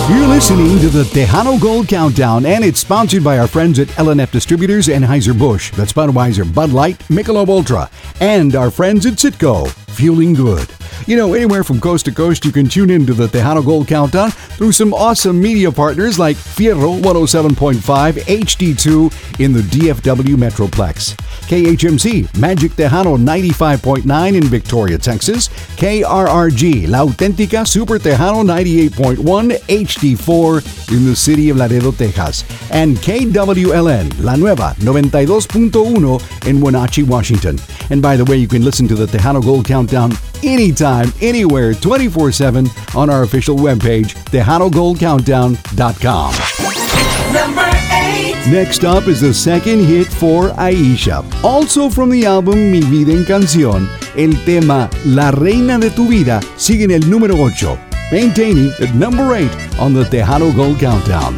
You're listening to the Tejano Gold Countdown, and it's sponsored by our friends at L&F Distributors and Anheuser-Busch. That's Budweiser, Bud Light, Michelob Ultra, and our friends at Citgo, Fueling Good. You know, anywhere from coast to coast, you can tune into the Tejano Gold Countdown through some awesome media partners like Fierro 107.5 HD2 in the DFW Metroplex, KHMC Magic Tejano 95.9 in Victoria, Texas, KRRG La Auténtica Super Tejano 98.1 HD4 in the city of Laredo, Texas, and KWLN La Nueva 92.1 in Wenatchee, Washington. And by the way, you can listen to the Tejano Gold Countdown anytime, anywhere, 24/7 on our official webpage, TejanoGoldCountdown.com. Number 8. Next up is the second hit for Aisha. Also from the album Mi Vida en Canción, el tema La Reina de Tu Vida sigue en el número 8, maintaining at number 8 on the Tejano Gold Countdown.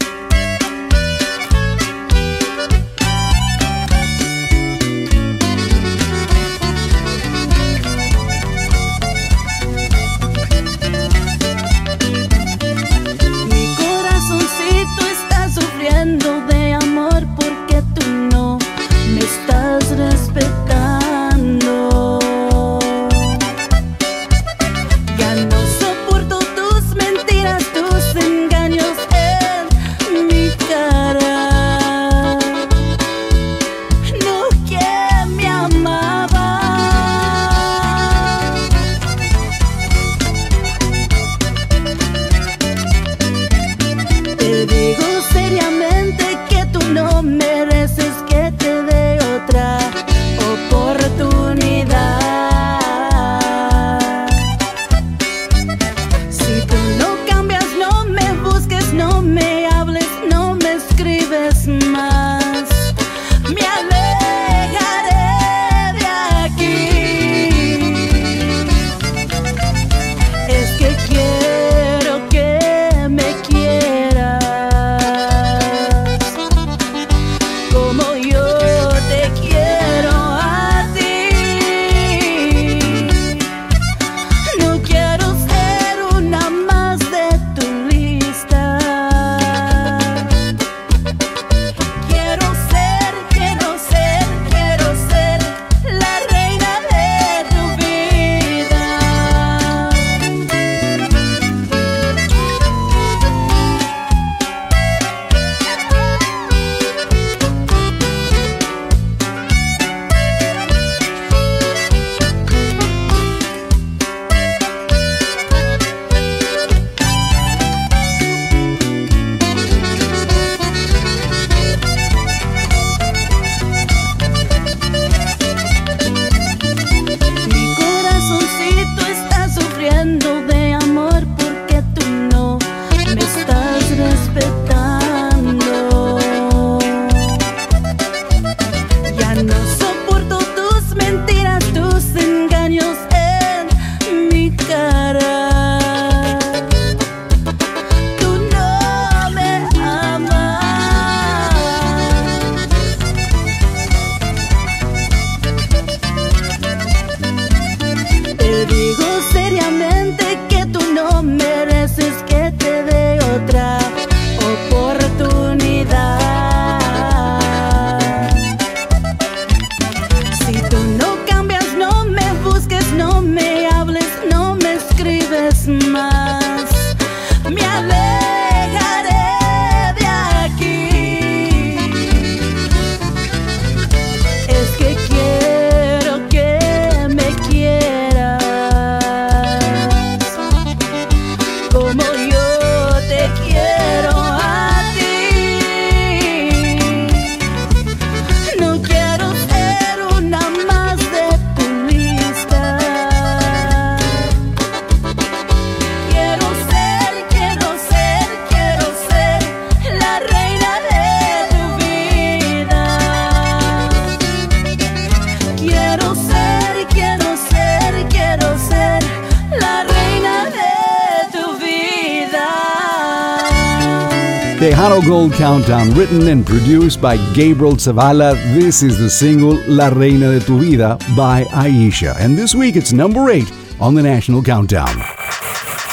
Tejano Gold Countdown, written and produced by Gabriel Zavala. This is the single La Reina de Tu Vida by Aisha. And this week it's number 8 on the National Countdown.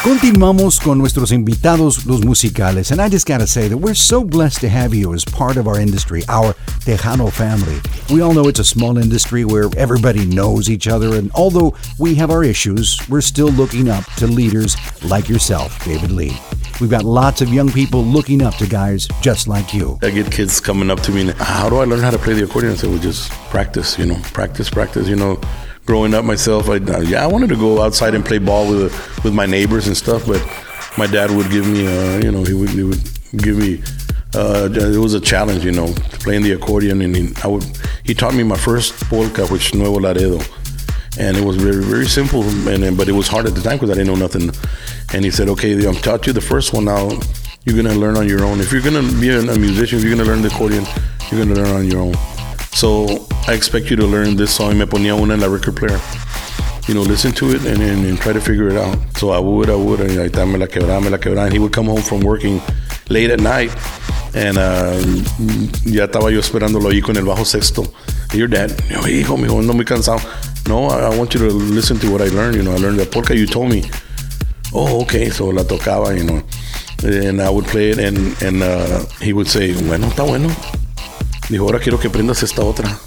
Continuamos con nuestros invitados, los musicales, and I just gotta say that we're so blessed to have you as part of our industry, our Tejano family. We all know it's a small industry where everybody knows each other, and although we have our issues, we're still looking up to leaders like yourself, David Lee. We've got lots of young people looking up to guys just like you. I get kids coming up to me and, how do I learn how to play the accordion? I say, well, just practice, practice, growing up myself, I wanted to go outside and play ball with my neighbors and stuff, but my dad would give me, he would give me, it was a challenge, playing the accordion, and he taught me my first polka, which Nuevo Laredo, and it was very, very simple, but it was hard at the time because I didn't know nothing, and he said, okay, I've taught you the first one, now you're gonna learn on your own. If you're gonna be a musician, if you're gonna learn the accordion, you're gonna learn on your own. So I expect you to learn this song. Me ponía una en la record player. Listen to it and try to figure it out. So I would, and ahí está, me la quebraba. And he would come home from working late at night, and ya estaba yo esperándolo ahí con el bajo sexto. Your dad, hijo, mijo, ando muy cansado. No, I want you to listen to what I learned. I learned the polka you told me. Oh, okay. So la tocaba, and I would play it, and he would say, bueno, está bueno. Dijo, ahora quiero que aprendas esta otra.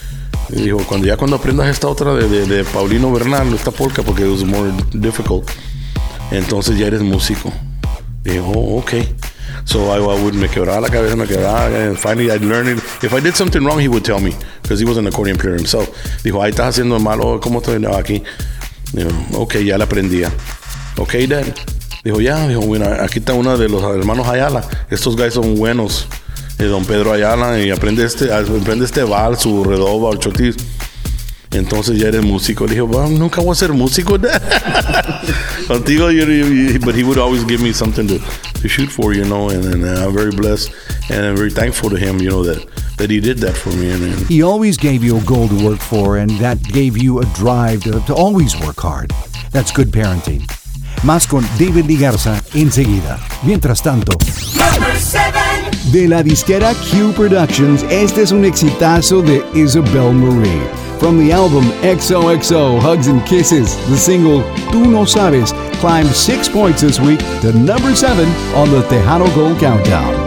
Y dijo, cuando aprendas esta otra de Paulino Bernal, esta polka, porque it was more difficult, entonces ya eres músico. Dijo, oh, okay. So I would, me quebraba la cabeza, and finally I'd learn it. If I did something wrong, he would tell me, because he was an accordion player himself. Dijo, ahí estás haciendo mal, ¿cómo estoy aquí? Dijo, okay, ya la aprendía. Okay, Dad. Dijo, bueno, aquí está una de los hermanos Ayala. Estos guys son buenos. Don Pedro Ayala, y aprende este vals, su redoba, o chotis. Entonces ya eres músico. Le dije, well, nunca voy a ser músico. Contigo, but he would always give me something to shoot for, and I'm very blessed, and I'm very thankful to him, that he did that for me. He always gave you a goal to work for, and that gave you a drive to always work hard. That's good parenting. Más con David Lee Garza enseguida. Mientras tanto, de la disquera Q Productions, este es un exitazo de Isabel Marie. From the album XOXO Hugs and Kisses, the single Tú No Sabes climbed 6 points this week to number 7 on the Tejano Gold Countdown.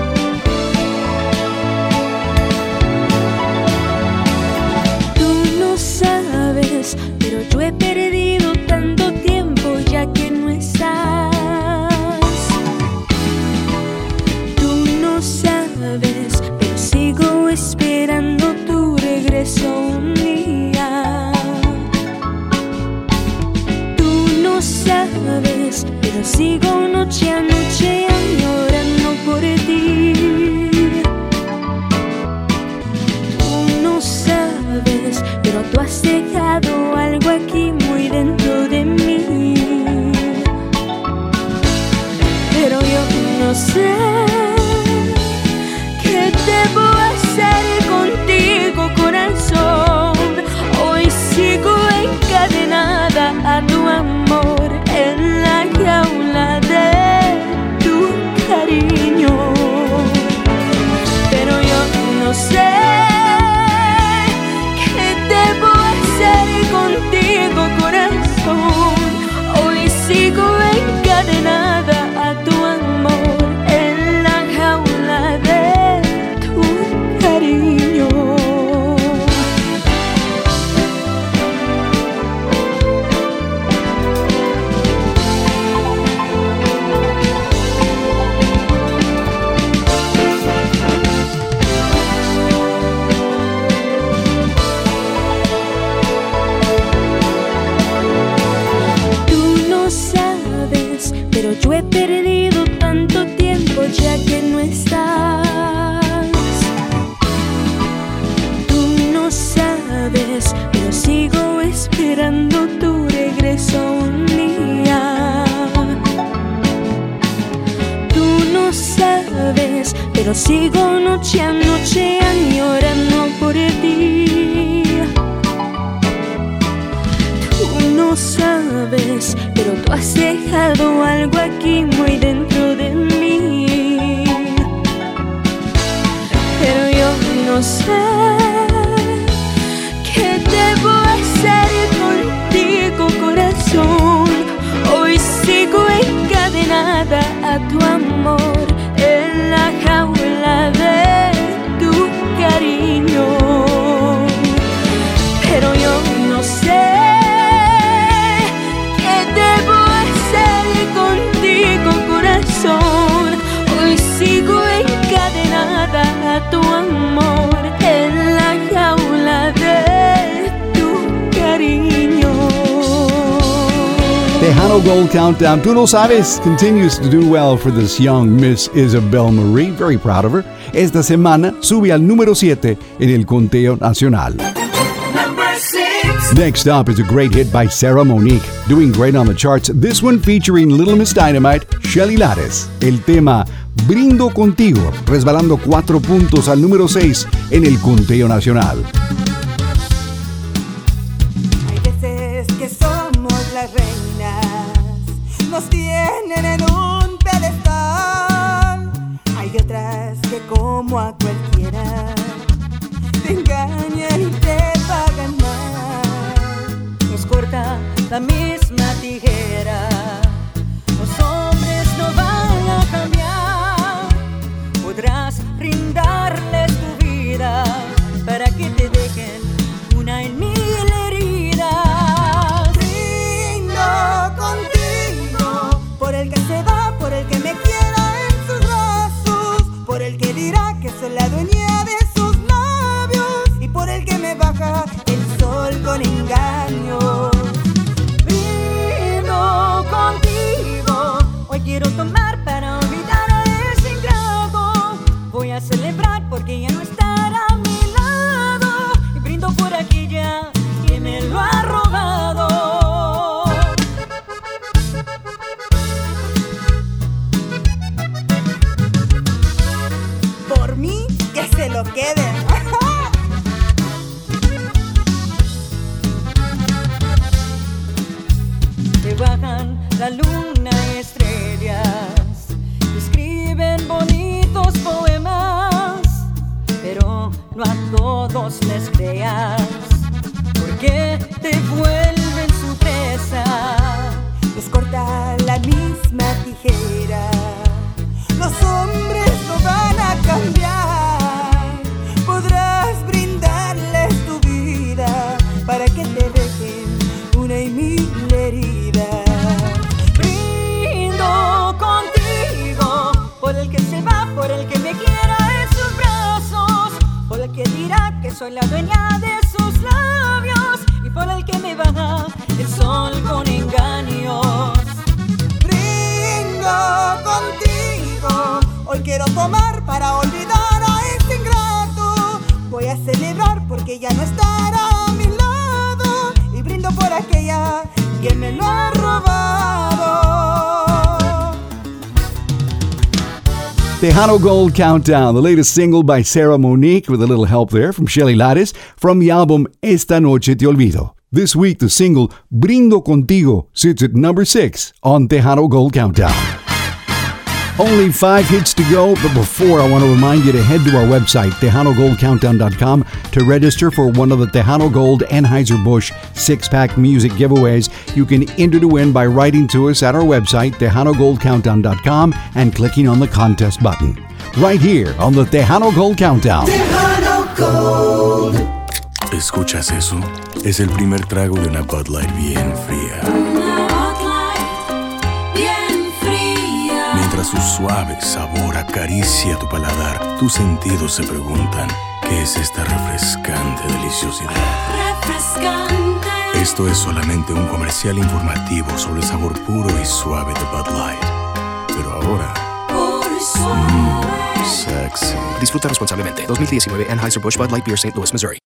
Sigo noche a noche añorando por ti. Tú no sabes, pero tú has dejado algo aquí muy dentro de mí. Pero yo no sé qué debo hacer contigo, corazón. Hoy sigo encadenada a tu amor en la jaula de tu cariño, pero yo no sé qué debo hacer contigo, corazón. Hoy sigo encadenada a tu amor en la jaula de tu cariño. Yo he perdido tanto tiempo ya que no estás. Tú no sabes, pero sigo esperando tu regreso un día. Tú no sabes, pero sigo noche a noche añorando por ti. Tú no sabes, pero tú has dejado algo aquí muy dentro de mí. Pero yo no sé qué debo hacer contigo, corazón. Hoy sigo en encadenada a tu amor, en la jaula de tu cariño. Pero yo no sé qué debo hacer contigo, corazón. Hoy sigo encadenada a tu amor, en la jaula de tu cariño. Tejano Gold Countdown, tú lo sabes, continues to do well for this young Miss Isabel Marie. Very proud of her. Esta semana sube al número 7 en el conteo nacional. Next up is a great hit by Sarah Monique, doing great on the charts. This one featuring Little Miss Dynamite, Shelly Lares. El tema Brindo Contigo, resbalando 4 puntos al número 6 en el conteo nacional. Hay veces que somos las reinas, nos tienen en un pedestal. Hay otras que como a cualquiera te engañan y te pagan mal. Nos corta la misma tijera, los hombres no van a cambiar. Podrás brindarles tu vida para que te dejen una en mil heridas. Brindo contigo por el que se va, por el que me quiera en sus brazos, por el que dirá que soy la dueña de sus labios y por el que me baja el sol con engaño. Brindo contigo, hoy quiero tomar para olvidar a ese ingrato. Voy a celebrar porque ya no estará a mi lado y brindo por aquella que me lo ha robado. Por mí, que se lo queden. Te bajan la luna y estrellas, te escriben bonitos poemas, pero no a todos les creas, porque te vuelven su presa. Nos corta la misma tijera, los hombres no van a cambiar. Podrás brindarles tu vida para que te dejen una y mil heridas. Brindo contigo por el que se va, por el que me quiera en sus brazos, por el que dirá que soy la dueña de sus labios y por el que me baja el sol con engaños. Brindo contigo, hoy quiero tomar para olvidar a este ingrato. Voy a celebrar porque ya no estará a mi lado y brindo por aquella que me lo ha robado. Tejano Gold Countdown, the latest single by Sarah Monique with a little help there from Shelly Lares from the album Esta Noche Te Olvido. This week, the single Brindo Contigo sits at number 6 on Tejano Gold Countdown. Only 5 hits to go, but before, I want to remind you to head to our website, TejanoGoldCountdown.com, to register for one of the Tejano Gold Anheuser-Busch 6-pack music giveaways. You can enter to win by writing to us at our website, TejanoGoldCountdown.com, and clicking on the contest button. Right here on the Tejano Gold Countdown. Tejano Gold. ¿Escuchas eso? Es el primer trago de una Bud Light bien fría. Mientras su suave sabor acaricia tu paladar, tus sentidos se preguntan, ¿qué es esta refrescante deliciosidad? Refrescante. Esto es solamente un comercial informativo sobre el sabor puro y suave de Bud Light. Pero ahora... Puro y suave. Sexy. Disfruta responsablemente. 2019 Anheuser-Busch Bud Light Beer, St. Louis, Missouri.